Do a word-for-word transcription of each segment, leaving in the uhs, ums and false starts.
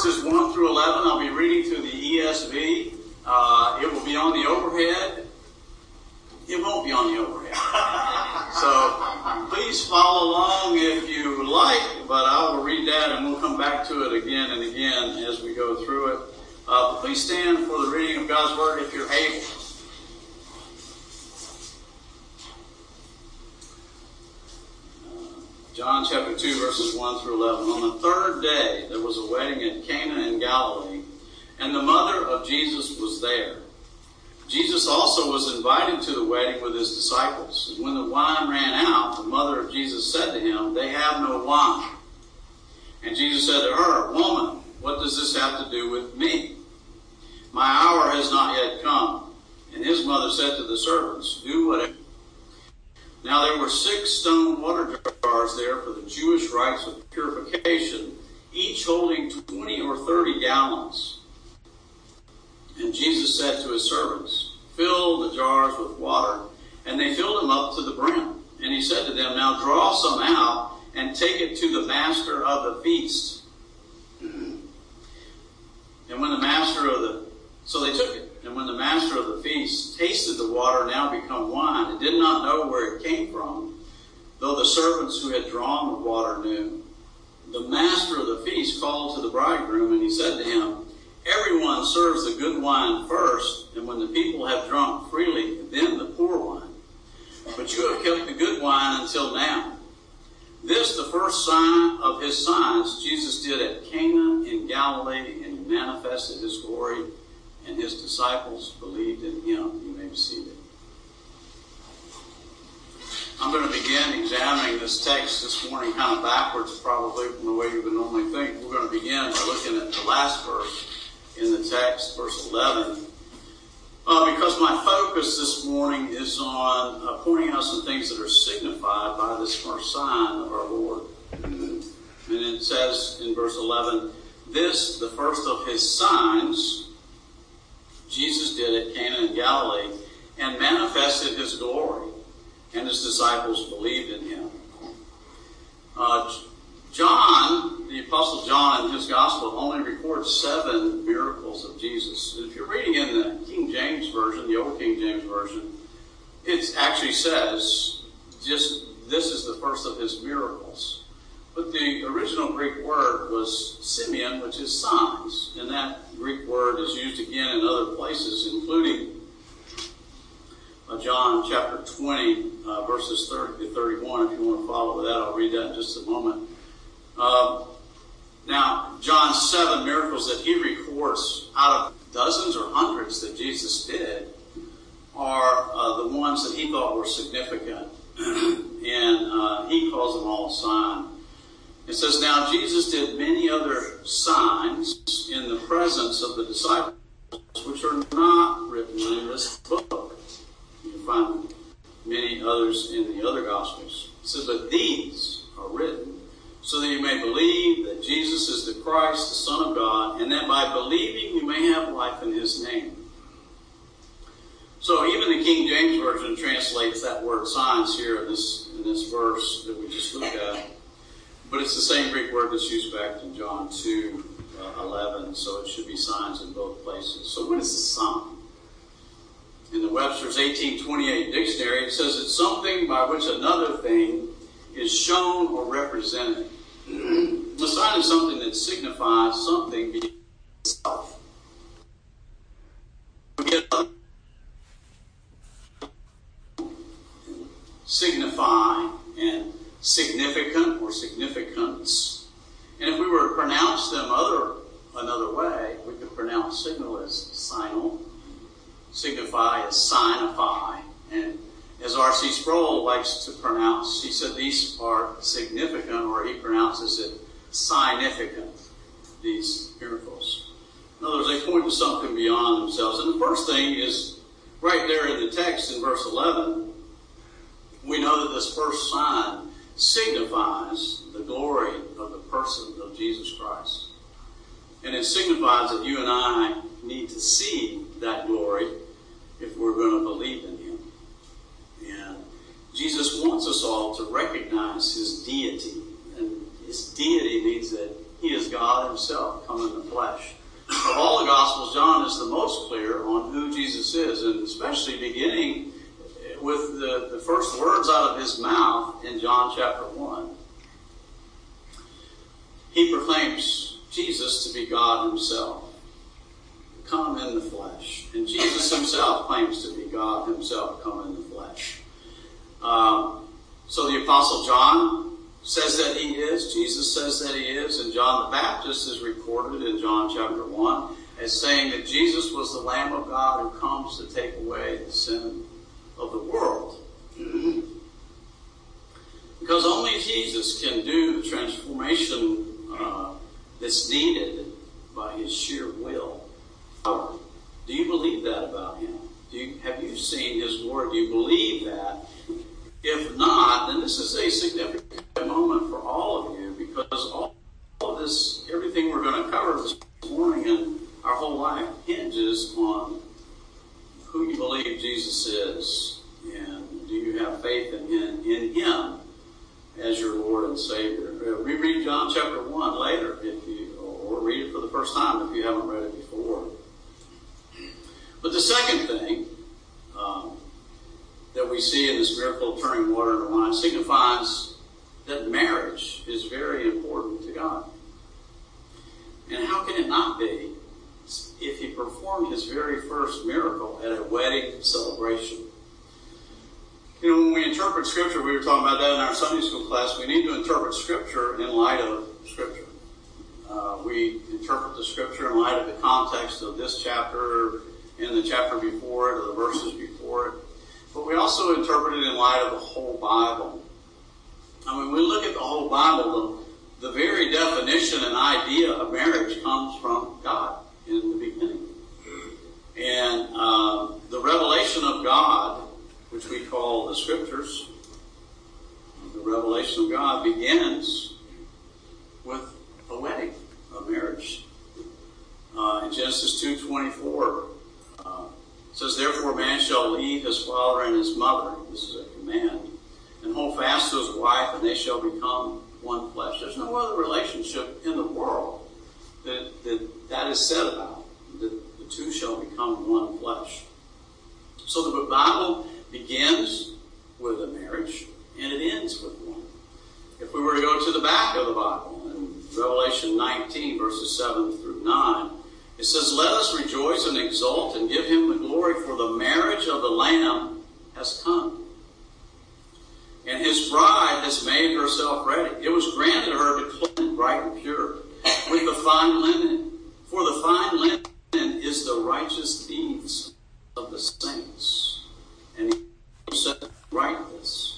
verses one through eleven. I'll be reading through the E S V. Uh, it will be on the overhead. It won't be on the overhead. So please follow along if you like, but I will read that and we'll come back to it again and again as we go through it. Uh, please stand for the reading of God's Word if you're able. John chapter two, verses one through eleven. On the third day, there was a wedding at Cana in Galilee, and the mother of Jesus was there. Jesus also was invited to the wedding with his disciples. And when the wine ran out, the mother of Jesus said to him, "They have no wine." And Jesus said to her, "Woman, what does this have to do with me? My hour has not yet come." And his mother said to the servants, "Do whatever." Now there were six stone water jars there for the Jewish rites of purification, each holding twenty or thirty gallons. And Jesus said to his servants, "Fill the jars with water." And they filled them up to the brim. And he said to them, "Now draw some out and take it to the master of the feast." And when the master of the, so they took it. And when the master of the feast tasted the water now become wine, and did not know where it came from, though the servants who had drawn the water knew, the master of the feast called to the bridegroom, and he said to him, "Everyone serves the good wine first, and when the people have drunk freely, then the poor wine. But you have kept the good wine until now." This, the first sign of his signs, Jesus did at Cana in Galilee, and he manifested his glory, and his disciples believed in him. You may be seated. I'm going to begin examining this text this morning kind of backwards, probably from the way you would normally think. We're going to begin by looking at the last verse in the text, verse eleven, uh, because my focus this morning is on uh, pointing out some things that are signified by this first sign of our Lord. And it says in verse eleven, "This, the first of his signs, Jesus did at Cana in Galilee, and manifested his glory, and his disciples believed in him." Uh, John, the Apostle John, in his Gospel, only records seven miracles of Jesus. If you're reading in the King James Version, the Old King James Version, it actually says, just this is the first of his miracles. But the original Greek word was Simeon, which is signs. And that Greek word is used again in other places, including uh, John chapter twenty, uh, verses thirty to thirty-one. If you want to follow with that, I'll read that in just a moment. Uh, now, John's seven miracles that he records out of dozens or hundreds that Jesus did are uh, the ones that he thought were significant. and uh, he calls them all a sign. It says, "Now Jesus did many other signs in the presence of the disciples, which are not written in this book." You can find many others in the other Gospels. It says, "But these are written so that you may believe that Jesus is the Christ, the Son of God, and that by believing you may have life in his name." So even the King James Version translates that word signs here in this, in this verse that we just looked at. But it's the same Greek word that's used back in John two, eleven, so it should be signs in both places. So what is a sign? In the Webster's eighteen twenty-eight dictionary, it says it's something by which another thing is shown or represented. A sign is something that signifies something beyond itself. Signify and significant or significance. And if we were to pronounce them other another way, we could pronounce signal as signal, signify as signify, and as R C Sproul likes to pronounce, he said these are significant, or he pronounces it significant, these miracles. In other words, they point to something beyond themselves. And the first thing is, right there in the text in verse eleven, we know that this first sign signifies the glory of the person of Jesus Christ. And it signifies that you and I need to see that glory if we're going to believe in him. And Jesus wants us all to recognize his deity. And his deity means that he is God himself come in the flesh. Of all the Gospels, John is the most clear on who Jesus is, and especially beginning with the, the first words out of his mouth in John chapter one. He proclaims Jesus to be God himself, come in the flesh. And Jesus himself claims to be God himself, come in the flesh. Um, so the Apostle John says that he is, Jesus says that he is, and John the Baptist is recorded in John chapter one as saying that Jesus was the Lamb of God who comes to take away the sin of the world. Because only Jesus can do the transformation uh, that's needed by his sheer will. Do you believe that about him? Do you, have you seen his word? Do you believe that? If not, then this is a significant moment for all of you, because all of this, everything we're going to cover this morning and our whole life hinges on who you believe Jesus is, and do you have faith in him, in him as your Lord and Savior. Reread John chapter one later, if you, or read it for the first time if you haven't read it before. But the second thing um, that we see in this miracle of turning water into wine signifies that marriage is very important to God. And how can it not be if he performed his very first miracle at a wedding celebration? You know, when we interpret Scripture, we were talking about that in our Sunday school class, we need to interpret Scripture in light of Scripture. Uh, we interpret the Scripture in light of the context of this chapter and the chapter before it, or the verses before it. But we also interpret it in light of the whole Bible. I mean, when we look at the whole Bible, the, the very definition and idea of marriage comes from God in the beginning. And uh, the revelation of God, which we call the Scriptures, the revelation of God begins with a wedding, a marriage. Uh, in Genesis two twenty-four, uh, it says, "Therefore a man shall leave his father and his mother," this is a command, "and hold fast to his wife, and they shall become one flesh." There's no other relationship in the world that that, that is said about. The, the two shall become one flesh. So the Bible begins with a marriage, and it ends with one. If we were to go to the back of the Bible, in Revelation nineteen, verses seven through nine, it says, "Let us rejoice and exult and give him the glory, for the marriage of the Lamb has come, and his bride has made herself ready. It was granted her to cleanse bright and pure with the fine linen, for the fine linen is the righteous deeds of the saints." And he said, "Write this.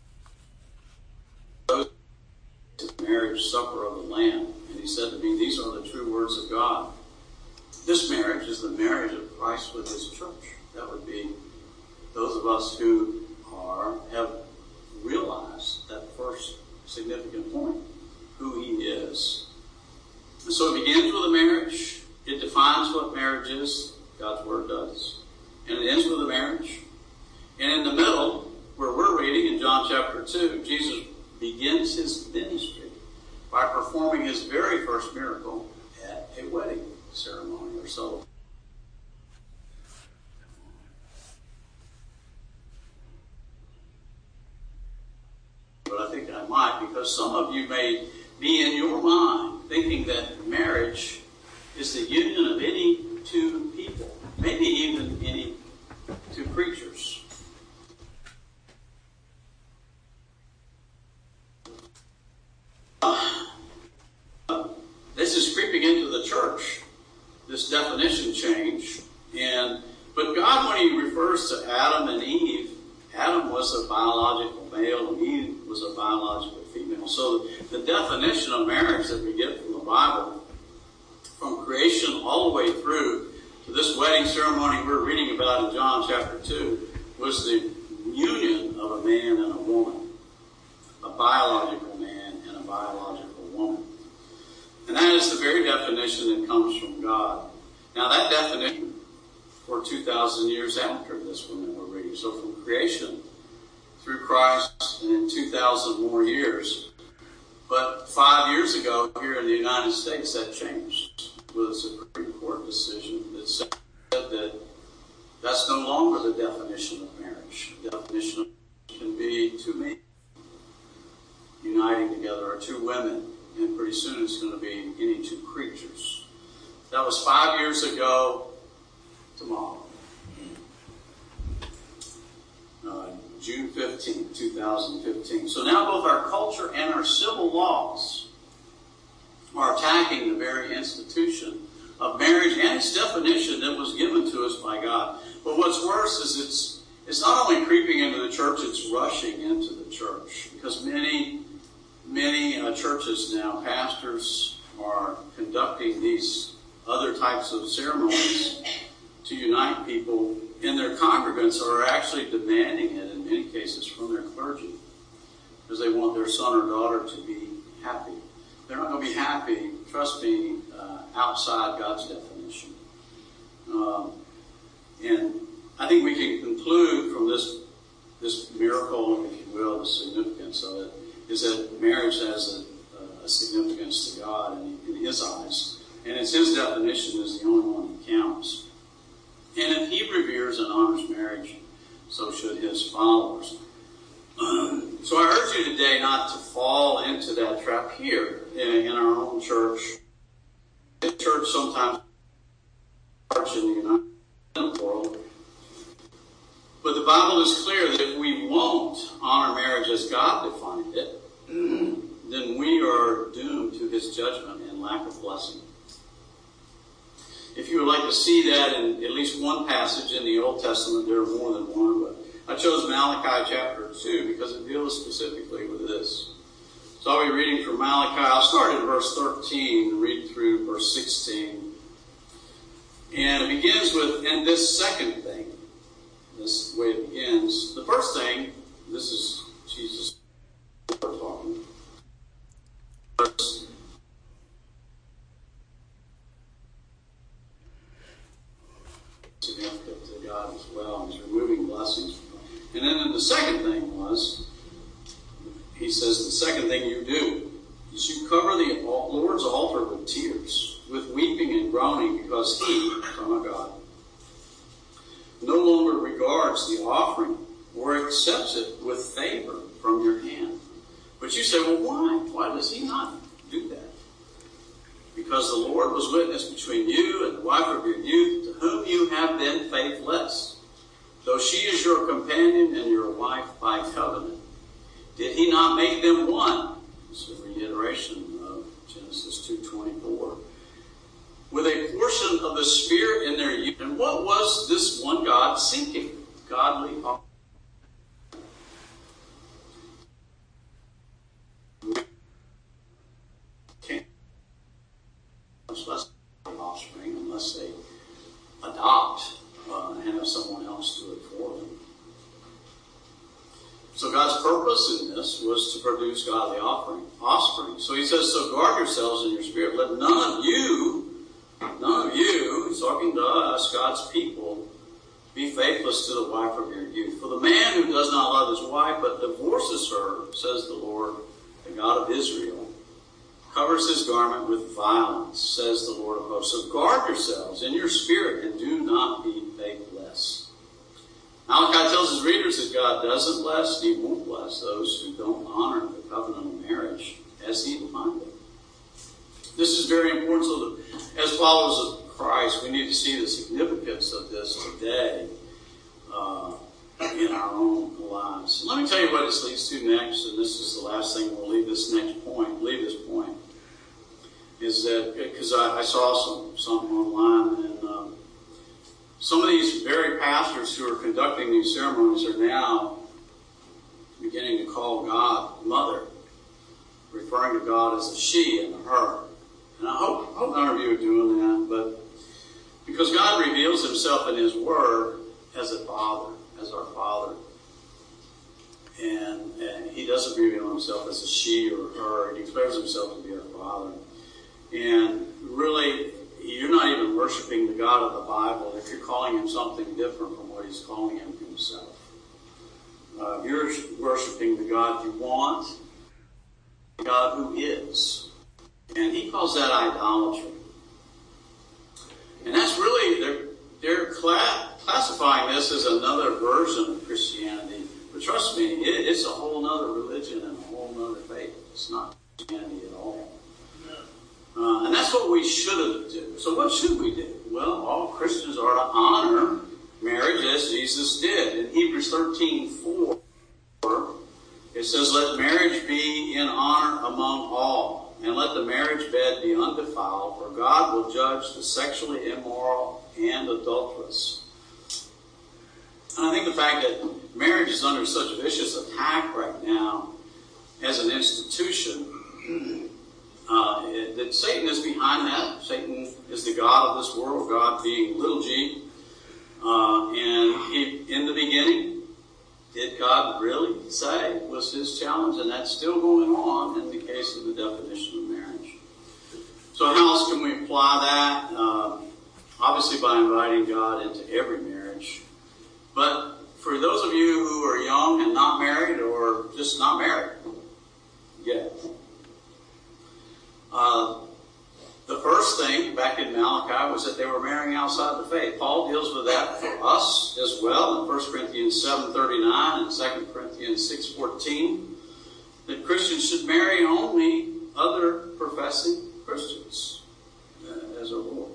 Those the marriage supper of the Lamb." And he said to me, "These are the true words of God." This marriage is the marriage of Christ with his church. That would be those of us who are have realized that first significant point, who he is. And so it begins with a marriage. It defines what marriage is. God's word does. And it ends with a marriage. And in the middle, where we're reading in John chapter two, Jesus begins his ministry by performing his very first miracle at a wedding ceremony or so. But I think I might, because some of you may be in your mind thinking that marriage is the union of any two people, maybe even any two creatures. Uh, this is creeping into the church, this definition change. And but God, when he refers to Adam and Eve, Adam was a biological male and Eve was a biological female. So the definition of marriage that we get from the Bible, from creation all the way through to this wedding ceremony we're reading about in John chapter two, was the union of a man and a woman, a biological man and a biological woman. And that is the very definition that comes from God. Now that definition for two thousand years after this one that we're reading. So from creation through Christ and in two thousand more years, But five years ago, here in the United States, that changed with a Supreme Court decision that said that that's no longer the definition of marriage. The definition of marriage can be two men uniting together, or two women, and pretty soon it's going to be any two creatures. That was five years ago tomorrow. Uh, June fifteenth, two thousand fifteen. So now both our culture and our civil laws are attacking the very institution of marriage and its definition that was given to us by God. But what's worse is it's it's not only creeping into the church, it's rushing into the church. Because many, many uh, churches now, pastors are conducting these other types of ceremonies to unite people, and their congregants are actually demanding it in many cases from their clergy because they want their son or daughter to be happy. They're not going to be happy, trust me, uh, outside God's definition. Um, and I think we can conclude from this this miracle, if you will, the significance of it, is that marriage has a, a significance to God in, in His eyes. And it's His definition is the only one that counts. And if He reveres and honors marriage, so should His followers. Um, so I urge you today not to fall into that trap here in, in our own church. The church sometimes in the United world. But the Bible is clear that if we won't honor marriage as God defined it, then we are doomed to His judgment and lack of blessing. If you would like to see that in at least one passage in the Old Testament, there are more than one, but I chose Malachi chapter two because it deals specifically with this. So I'll be reading from Malachi. I'll start at verse thirteen and read through verse sixteen. And it begins with, and this second thing, this way it begins. The first thing, this is Jesus talking. Verse significant to God as well. He's removing blessings. And then the second thing was, he says, the second thing you do is you cover the Lord's altar with tears, with weeping and groaning, because He, from a God, no longer regards the offering or accepts it with favor from your hand. But you say, well, why? Why does He not do that? Because the Lord was witness between you and the wife of your youth, to whom you have been faithless, though she is your companion and your wife by covenant. Did He not make them one? It's a reiteration of Genesis two twenty-four. With a portion of the Spirit in their youth. And what was this one God seeking? Godly offspring. Less offspring unless they adopt uh, and have someone else do it for them. So God's purpose in this was to produce godly offering, offspring. So He says, so guard yourselves in your spirit. Let none of you, none of you, He's talking to us, God's people, be faithless to the wife of your youth. For the man who does not love his wife but divorces her, says the Lord, the God of Israel, covers his garment with violence, says the Lord of hosts. So guard yourselves in your spirit and do not be faithless. Malachi tells his readers that God doesn't bless, and He won't bless those who don't honor the covenant of marriage as He defined it. This is very important. So that as followers of Christ, we need to see the significance of this today uh, in our own lives. Let me tell you what this leads to next, and this is the last thing we'll leave this next point, leave this point. Is that, because I, I saw some something online, and um, some of these very pastors who are conducting these ceremonies are now beginning to call God Mother, referring to God as a she and a her. And I hope, hope none of you are doing that, but because God reveals Himself in His Word as a Father, as our Father. And, and He doesn't reveal Himself as a she or her. He declares Himself to be our Father. And really, you're not even worshiping the God of the Bible if you're calling Him something different from what He's calling Him Himself. Uh, you're worshiping the God you want, God who is. And he calls that idolatry. And that's really, they're, they're cla- classifying this as another version of Christianity. But trust me, it, it's a whole other religion and a whole other faith. It's not Christianity at all. Uh, and that's what we should do. So what should we do? Well, all Christians are to honor marriage as Jesus did. In Hebrews thirteen four, it says, let marriage be in honor among all, and let the marriage bed be undefiled, for God will judge the sexually immoral and adulterous. And I think the fact that marriage is under such vicious attack right now as an institution, uh, it, that Satan is behind that. Satan is the god of this world, God being little g. Uh, and he, in the beginning, did God really say was his challenge? And that's still going on in the case of the definition of marriage. So how else can we apply that? Uh, obviously by inviting God into every marriage. But for those of you who are young and not married, or just not married yet, uh, the first thing back in Malachi was that they were marrying outside the faith. Paul deals with that for us as well in First Corinthians seven thirty-nine and Second Corinthians six fourteen, that Christians should marry only other professing Christians uh, as a rule.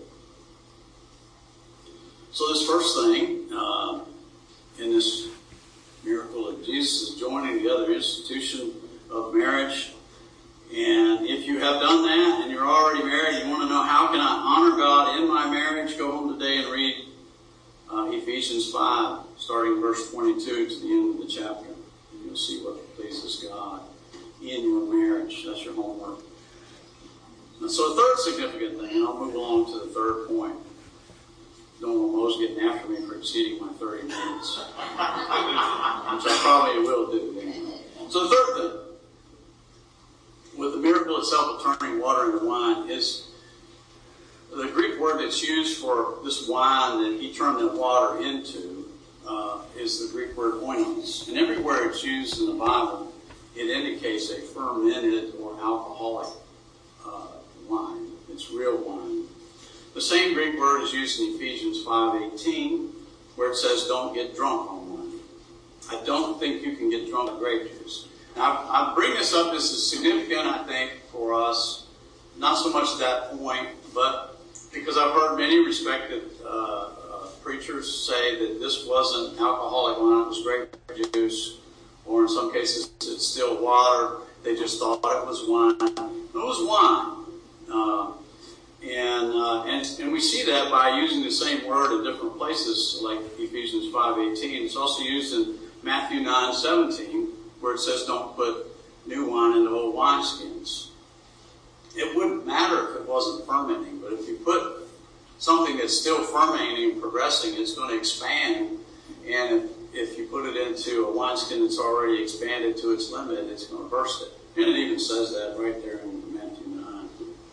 So this first thing uh, in this miracle of Jesus is joining the other institution of marriage. And if you have done that and you're already married, you want to know how can I honor God in my marriage, go home today and read uh, Ephesians five, starting verse twenty-two to the end of the chapter. And you'll see what pleases God in your marriage. That's your homework. And so a third significant thing, and I'll move along to the third point. Don't want Mose getting after me for exceeding my thirty minutes, which I probably will do. So the third thing, with the miracle itself of turning water into wine, is the Greek word that's used for this wine that he turned the water into uh, is the Greek word oinos. And everywhere it's used in the Bible, it indicates a fermented or alcoholic uh, wine. It's real wine. The same Greek word is used in Ephesians five eighteen, where it says, don't get drunk on wine. I don't think you can get drunk on grape juice. Now, I bring this up. This is significant, I think, for us. Not so much at that point, but because I've heard many respected uh, uh, preachers say that this wasn't alcoholic wine, it was grape juice, or in some cases it's still water. They just thought it was wine. It was wine. Uh, and, uh, and and we see that by using the same word in different places, like Ephesians five eighteen. It's also used in Matthew nine seventeen, where it says don't put new wine into old wineskins. It wouldn't matter if it wasn't fermenting, but if you put something that's still fermenting and progressing, it's going to expand. And if, if you put it into a wineskin that's already expanded to its limit, it's going to burst it. And it even says that right there in Matthew nine.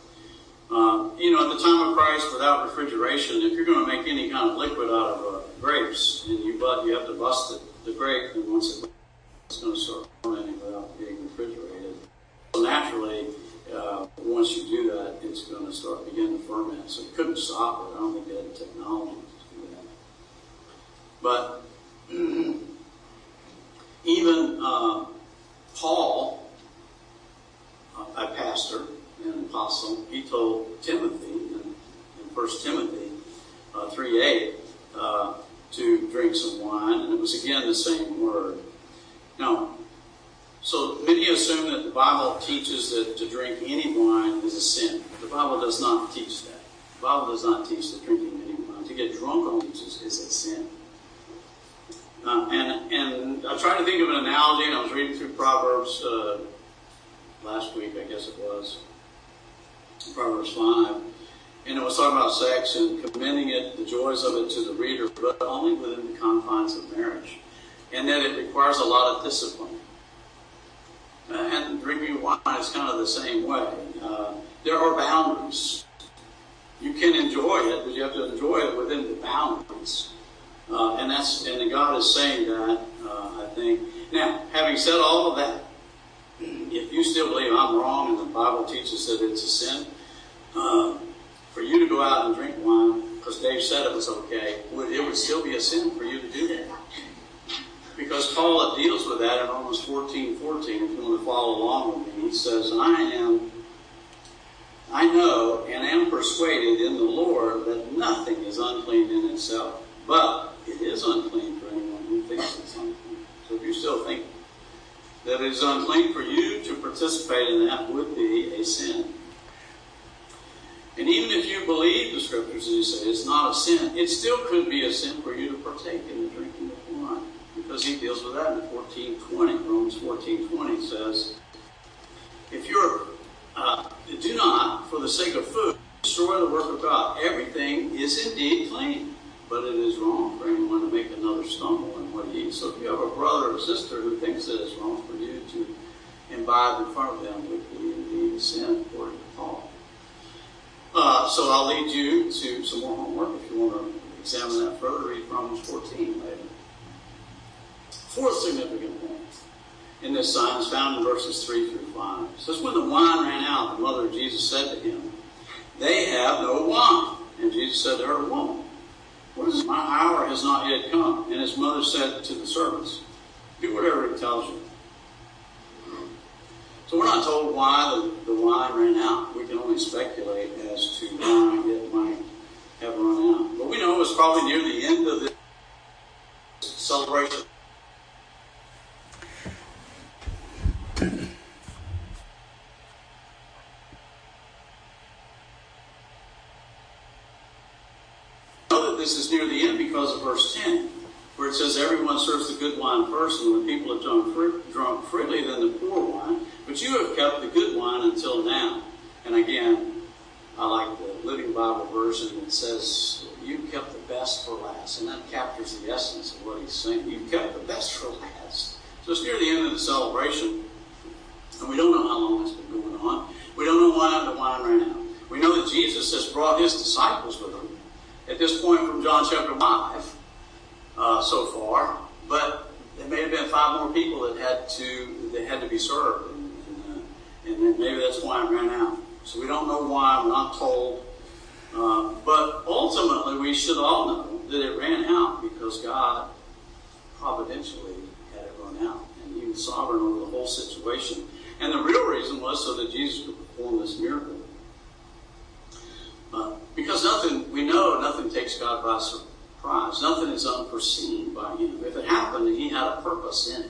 Um, you know, at the time of Christ, without refrigeration, if you're going to make any kind of liquid out of uh, grapes, and you but you have to bust it, the grape, and once it it's going to start fermenting without being refrigerated. So naturally, uh, once you do that, it's going to start begin to ferment. So you couldn't stop it. I don't think they had the technology to do that. But even uh, Paul, uh, a pastor and an apostle, he told Timothy in, in First Timothy uh, three eight uh, to drink some wine, and it was again the same word. Now, so many assume that the Bible teaches that to drink any wine is a sin. The Bible does not teach that. The Bible does not teach that drinking any wine, to get drunk on it is, is a sin. Uh, and and I tried to think of an analogy, and I was reading through Proverbs uh, last week, I guess it was, Proverbs five, and it was talking about sex and commending it, the joys of it to the reader, but only within the confines of marriage. And that it requires a lot of discipline. Uh, and drinking wine is kind of the same way. Uh, there are boundaries. You can enjoy it, but you have to enjoy it within the boundaries. Uh, and that's and God is saying that, uh, I think. Now, having said all of that, if you still believe I'm wrong and the Bible teaches that it's a sin, uh, for you to go out and drink wine, because Dave said it was okay, would, it would still be a sin for you to do that. Because Paul deals with that in Romans fourteen fourteen, if you want to follow along with me. He says, I am, I know and am persuaded in the Lord that nothing is unclean in itself, but it is unclean for anyone who thinks it's unclean. So if you still think that it is unclean for you to participate in that, would be a sin. And even if you believe the scriptures, as you say, it's not a sin, it still could be a sin for you to partake in the drinking of wine. Because he deals with that in fourteen twenty. Romans fourteen twenty says, if you're, uh, do not, for the sake of food, destroy the work of God. Everything is indeed clean, but it is wrong for anyone to make another stumble in what he eats. So if you have a brother or sister who thinks that it's wrong for you to imbibe in front of them, would be indeed a sin, according to Paul. Uh, so I'll lead you to some more homework if you want to examine that further. Read Romans fourteen later. Fourth significant point in this sign is found in verses three through five. It says, when the wine ran out, the mother of Jesus said to him, they have no wine. And Jesus said to her, woman, what is it? My hour has not yet come. And his mother said to the servants, do whatever he tells you. So we're not told why the, the wine ran out. We can only speculate as to why it might have run out. But we know it was probably near the end of this celebration. This is near the end because of verse ten, where it says, everyone serves the good wine first, and when people have drunk, free, drunk freely, then the poor wine. But you have kept the good wine until now. And again, I like the Living Bible version that says, you kept the best for last. And that captures the essence of what he's saying. You kept the best for last. So it's near the end of the celebration, and we don't know how long it's been going on. We don't know why the wine ran out. We know that Jesus has brought his disciples with him at this point from John chapter five uh, so far, but there may have been five more people that had to that had to be served, and, and, uh, and then maybe that's why it ran out. So we don't know why, we're not told, uh, but ultimately we should all know that it ran out because God providentially had it run out, and he was sovereign over the whole situation. And the real reason was so that Jesus could perform this miracle. Uh, because nothing, we know nothing takes God by surprise. Nothing is unforeseen by him. If it happened, he had a purpose in it.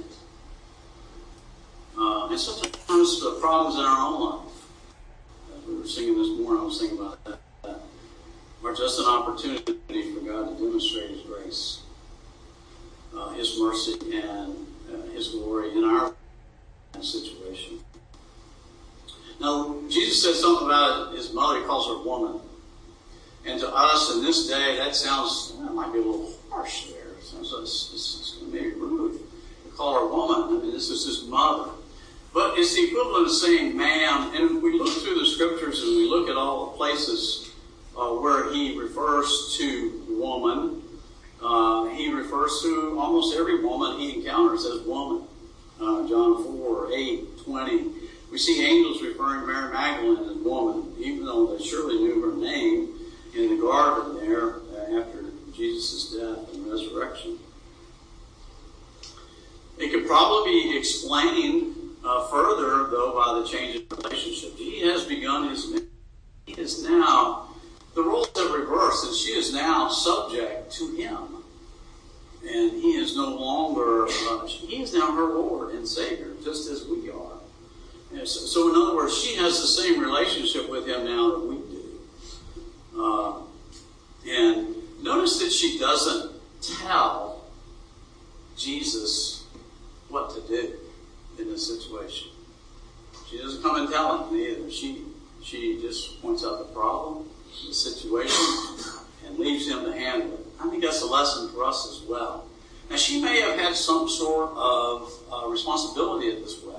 Uh, and sometimes the problems in our own life, as we were singing this morning, I was thinking about that, that are just an opportunity for God to demonstrate his grace, uh, his mercy, and uh, his glory in our situation. Now, Jesus said something about it. His mother, he calls her woman. And to us in this day, that sounds, well, that might be a little harsh there. It sounds like it's, it's maybe rude to call her woman. I mean, this is his mother. But it's the equivalent of saying ma'am. And we look through the scriptures and we look at all the places uh, where he refers to woman. Uh, he refers to almost every woman he encounters as woman. Uh, John four, eight, twenty. We see angels referring to Mary Magdalene as woman, even though they surely knew her name in the garden there uh, after Jesus' death and resurrection. It could probably be explained uh, further, though, by the change in relationship. He has begun his ministry. He is now, the roles have reversed, and she is now subject to him. And he is no longer, uh, he is now her Lord and Savior, just as we are. So in other words, she has the same relationship with him now that we do. Uh, and notice that she doesn't tell Jesus what to do in this situation. She doesn't come and tell him either. She, she just points out the problem, the situation, and leaves him to handle it. I think that's a lesson for us as well. Now, she may have had some sort of uh, responsibility at this wedding.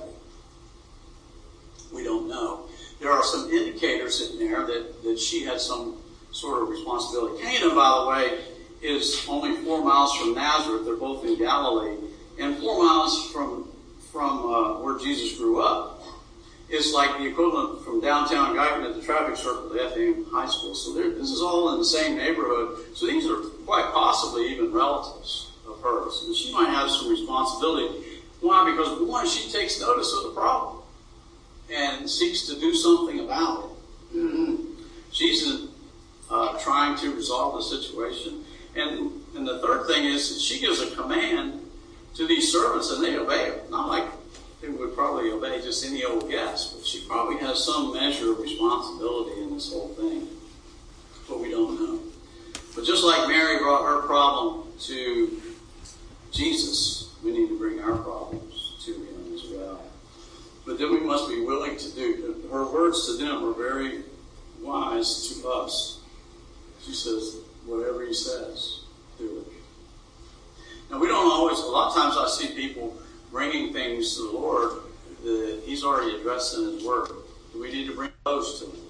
We don't know. There are some indicators in there that, that she had some sort of responsibility. Cana, by the way, is only four miles from Nazareth. They're both in Galilee. And four miles from, from uh, where Jesus grew up. is like the equivalent from downtown Guyton at the traffic circle to F A M High School. So this is all in the same neighborhood. So these are quite possibly even relatives of hers. And she might have some responsibility. Why? Because one, she takes notice of the problem and seeks to do something about it. Mm-hmm. She's uh, trying to resolve the situation. And, and the third thing is that she gives a command to these servants and they obey it. Not like they would probably obey just any old guest, but she probably has some measure of responsibility in this whole thing. But we don't know. But just like Mary brought her problem to Jesus, we need to bring our problems to him as well. But then we must be willing to do. Her words to them are very wise to us. She says, whatever he says, do it. Now we don't always, a lot of times I see people bringing things to the Lord that he's already addressed in his word. Do we need to bring those to him?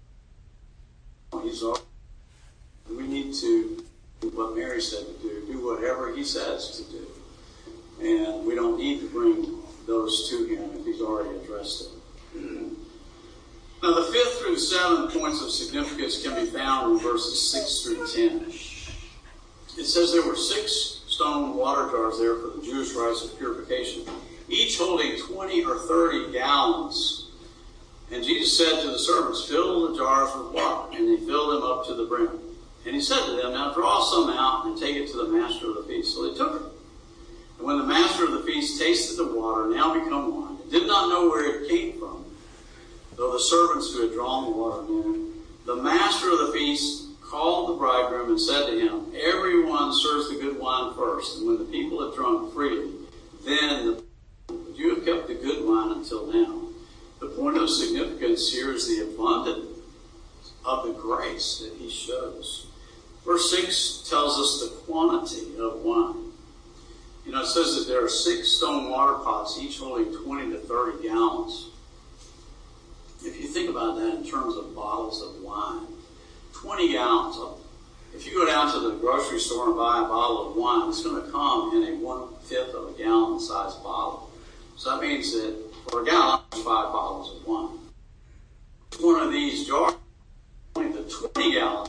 He's already, we need to do what Mary said to do, do whatever he says to do. And we don't need to bring those to him if he's already addressed it. Now the fifth through seven points of significance can be found in verses six through ten. It says there were six stone water jars there for the Jewish rites of purification, each holding twenty or thirty gallons. And Jesus said to the servants, fill the jars with water. And they filled them up to the brim. And he said to them, now draw some out and take it to the master of the feast. So they took it. And when the master of the feast tasted the water, now become wine, and did not know where it came from, though the servants who had drawn the water knew, the master of the feast called the bridegroom and said to him, everyone serves the good wine first, and when the people have drunk freely, then the, you have kept the good wine until now. The point of significance here is the abundance of the grace that he shows. Verse six tells us the quantity of wine. You know, it says that there are six stone water pots, each holding twenty to thirty gallons. If you think about that in terms of bottles of wine, twenty gallons. If you go down to the grocery store and buy a bottle of wine, it's going to come in a one-fifth of a gallon size bottle. So that means that for a gallon, there's five bottles of wine. One of these jars, the twenty gallons,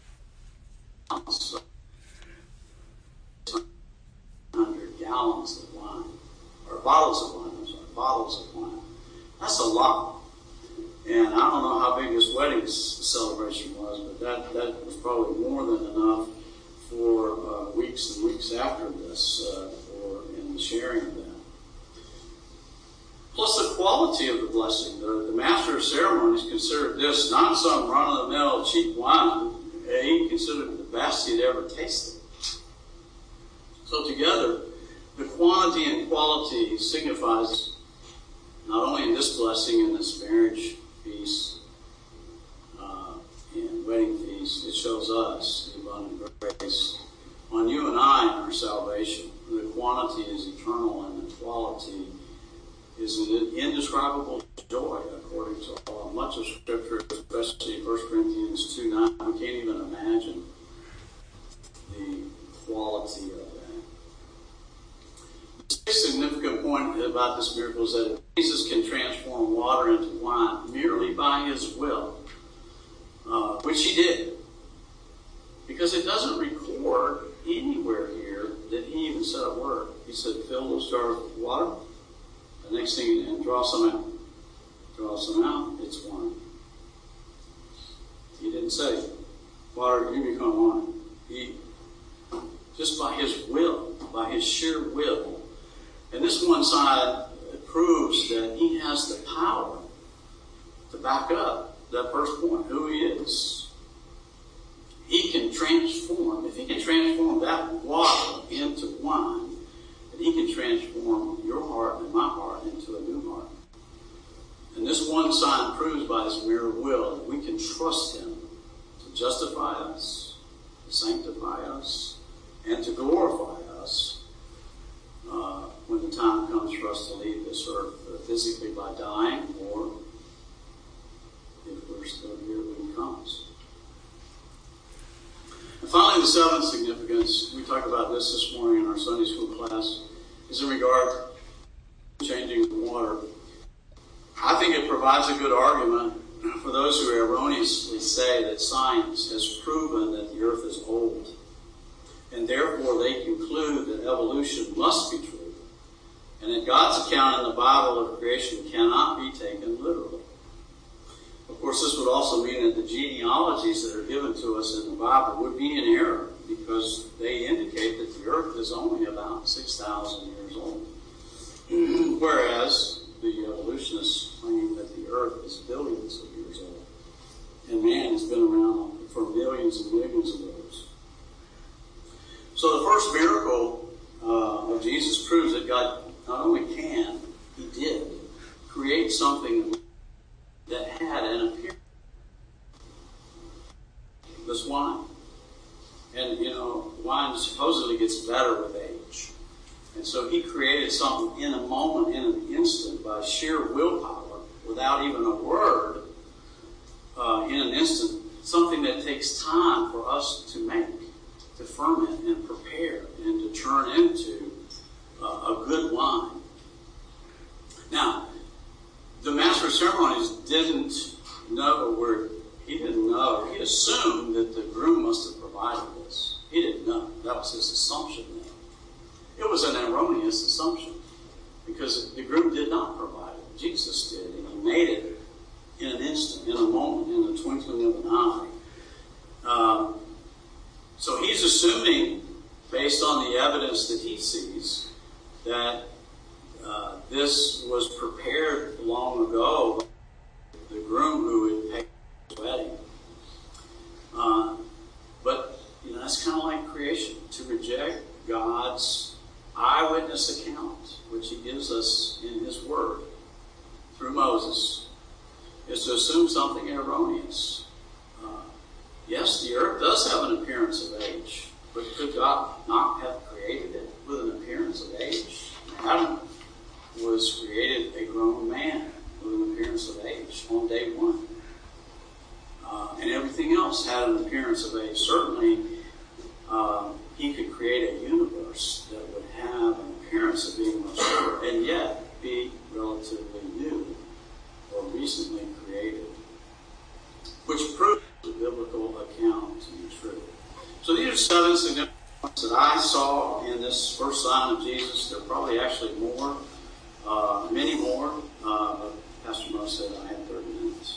one hundred gallons of wine, or bottles of wine, I'm sorry, bottles of wine. That's a lot. And I don't know how big this wedding celebration was, but that, that was probably more than enough for uh, weeks and weeks after this uh, for in the sharing of that. Plus the quality of the blessing. The, the master of ceremonies considered this not some run-of-the-mill cheap wine. He considered it the best he'd ever tasted. So together, the quantity and quality signifies not only in this blessing in this marriage feast uh, and wedding feast, it shows us the abundant grace on you and I in our salvation. The quantity is eternal and the quality is an indescribable joy, according to all, much of Scripture, especially First Corinthians two nine. We can't even imagine the quality of that. The sixth significant point about this miracle is that Jesus can transform water into wine merely by his will, uh, which he did. Because it doesn't record anywhere here that he even said a word. He said, fill those jars with water. The next thing, and draw some out. Draw some out, it's wine. He didn't say, water, you become wine. He, just by his will, by his sheer will. And this one side proves that he has the power to back up that first point, who he is. He can transform, if he can transform that water into wine, then he can transform your heart and my heart into a new heart. And this one sign proves by his mere will that we can trust him to justify us, to sanctify us, and to glorify us uh, when the time comes for us to leave this earth, uh, physically by dying, or if we're still here when he comes. And finally, the seventh significance, we talked about this this morning in our Sunday school class, is in regard to changing the water. I I think it provides a good argument for those who erroneously say that science has proven that the earth is old, and therefore they conclude that evolution must be true, and that God's account in the Bible of creation cannot be taken literally. Of course, this would also mean that the genealogies that are given to us in the Bible would be in error, because they indicate that the earth is only about six thousand years old. Whereas the evolutionists claim that the earth is billions of years old. And man has been around for millions and millions of years. So the first miracle uh, of Jesus proves that God not only can, he did, create something that had an appearance. This wine. And, you know, wine supposedly gets better with age. And so he created something in a moment, in an instant, by sheer willpower, without even a word, uh, in an instant, something that takes time for us to make, to ferment and prepare and to turn into uh, a good wine. Now, the master of ceremonies didn't know where, he didn't know, he assumed that the groom must have provided this. He didn't know. That was his assumption then. It was an erroneous assumption, because the groom did not provide it. Jesus did, and he made it in an instant, in a moment, in the twinkling of an eye. Uh, so he's assuming, based on the evidence that he sees, that uh, this was prepared long ago by the groom who had paid his wedding. Uh, but, you know, that's kind of like creation. To reject God's eyewitness account, which he gives us in his word through Moses, is to assume something erroneous. Uh, yes, the earth does have an appearance of age, but could God not have created it with an appearance of age? Adam was created a grown man with an appearance of age on day one. Uh, and everything else had an appearance of age. Certainly, uh, he could create a universe that would have an appearance of being much older and yet be relatively new or recently created, which proves the biblical account to be true. So these are seven significant points that I saw in this first sign of Jesus. There are probably actually more, uh, many more, uh, but Pastor Mo said I had thirty minutes.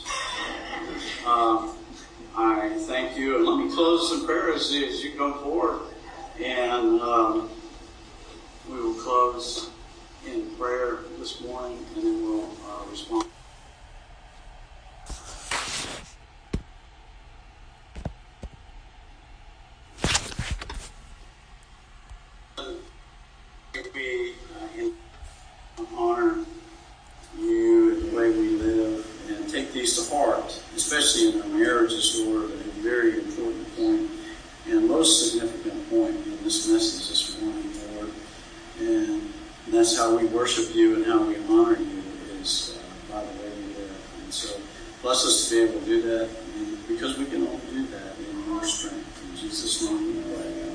Uh, I thank you, and let me close in prayer as, as you come forward. And um, we will close in prayer this morning, and then we'll uh, respond. We uh, in, honor you and the way we live, and take these to heart, especially in our marriages, Lord, a very important point and most significant point in this message this morning, Lord. And that's how we worship you and how we honor you, is uh, by the way we live. And so bless us to be able to do that, and because we can only do that in your strength. In Jesus' name we pray.